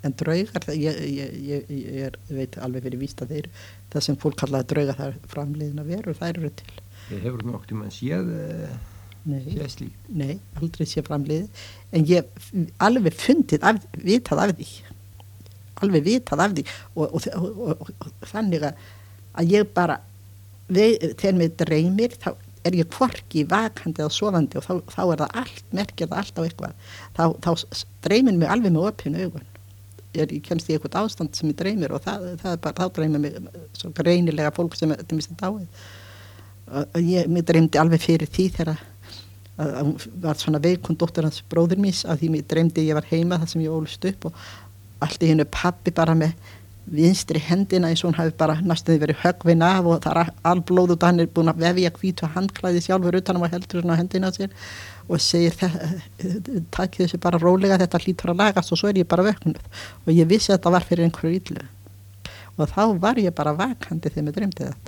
En draugar, ég veit alveg fyrir víst að það sem fólk kallaði drauga það er framliðin að veru, þær eru til. Ég hefur nokkuð mann séð slíkt? Nei, aldrei séð framliði, en ég alveg vitað af því. Alveg vitað af því og þannig að ég bara, þegar mig dreymir, þá er ég hvorki vakandi eða sofandi og þá er það allt, merkir það allt á eitthvað. Þá dreymir mig alveg með opin augun. Ég kemst í eitthvað ástand sem ég dreymir og það er bara, þá dreymir mig svo greinilega fólk sem er dáið. Mér dreymdi alveg fyrir því þegar að var svona veikund dóttir hans bróðir míns að því mér dreymdi ég var heima þar sem ég ólst upp og allt í hennu pabbi bara með vinstri hendina eins og hún hafi bara næstum verið höggvin af og það er alblóð og hann er búin að vefja hvítu handklæði sjálfur utan á heldur á hendina á sér og segir takk þessu bara rólega, þetta hlýtur að lagast og svo er ég bara vöknuð og ég vissi að þetta var fyrir einhverju illu og þá var ég bara vakandi þegar mér dreymdi þetta.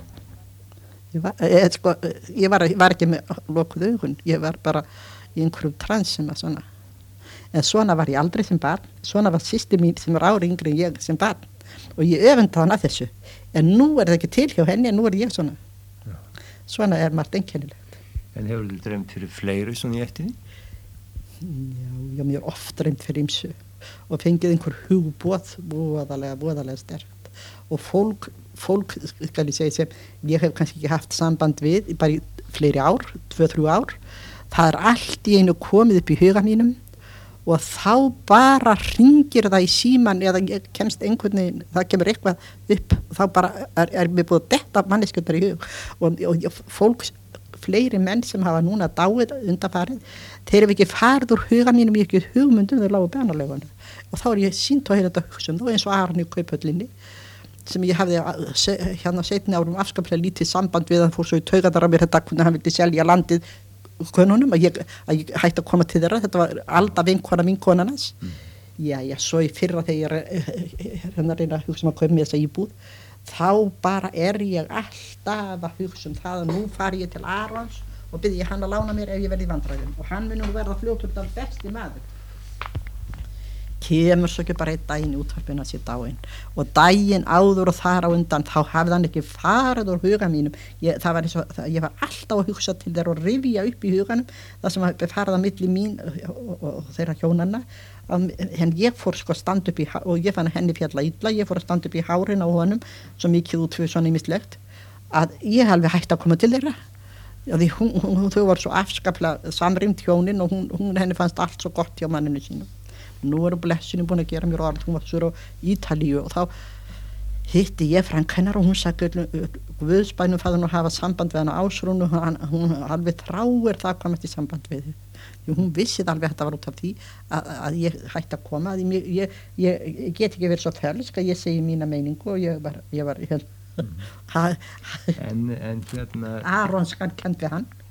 Ég var ekki með lokuð augun, ég var bara í einhverjum transum að svona. En svona var ég aldrei sem barn, svona var systir mín sem var ári yngri en ég sem barn og ég öfunda hana að þessu. En nú er það ekki til hjá henni, en nú er ég svona. Já. Svona er margt einkennilegt. En hefur þú dreymt fyrir fleiri svona í eftir því? Já, mér oft dreymt fyrir ýmsu og fengið einhver hugboð, voðalega sterkt. Og fólk skal ég segja sem ég hef kannski ekki haft samband við bara í fleiri ár, 2-3 ár það er allt í einu komið upp í huga mínum og þá bara hringir það í síman eða ég kemst einhvern veginn, það kemur eitthvað upp þá bara er mér búið að detta manneskjöndar í hug og fólk, fleiri menn sem hafa núna dáið undanfarið, þeir eru ekki farið úr huga mínum, ég ekki hugmyndum þau lágu bænarlegunum og þá er ég sýnt á þetta hugsun, þá eins og Aron í Kauphöllinni sem ég hafði hérna seinni árum afskaplega lítið samband við hann fór svo í taugarnar á mér þetta hvernig hann vildi selja landið konunum að ég hætti að koma til þeirra þetta var Alda vinkonans já, svo í fyrra þegar ég hérna reyna að hugsa að kaupa með þessa íbúð þá bara er ég alltaf að hugsa það að nú fari ég til Arons og byrði ég hann að lána mér ef ég verði í vandræðum og hann mun nú verða fljótur af besti maður kemur svo ekki bara einn daginn í útvarpinu að sé dáinn og daginn áður og þar á undan þá hafði hann ekki farið úr huga mínum ég var alltaf að hugsa til þeirra og rifja upp í huganum það sem hafði farið á milli mín og þeirra hjónanna en ég fór sko að standa upp í og ég fann henni fjalla illa ég fór að standa upp í hárin á honum svo mikið út fyrir svona ýmislegt að ég alveg hætti að koma til þeirra því þau var svo afskaplega samrýmt hjónin og henni fannst allt svo gott hjá manninu sínum nú blessinu búin að gera mér orð hún var svo á Ítalíu og þá hitti ég frænka hennar og hún sagði Guðsbænum fæði hún að hafa samband við hana Ásrúnu hún alveg þráir það að komast í samband við hún vissið alveg að þetta var út af því að ég hætti að koma ég get ekki verið svo fölsk að ég segi mína meiningu og ég var en hérna Aronskan kennt við hann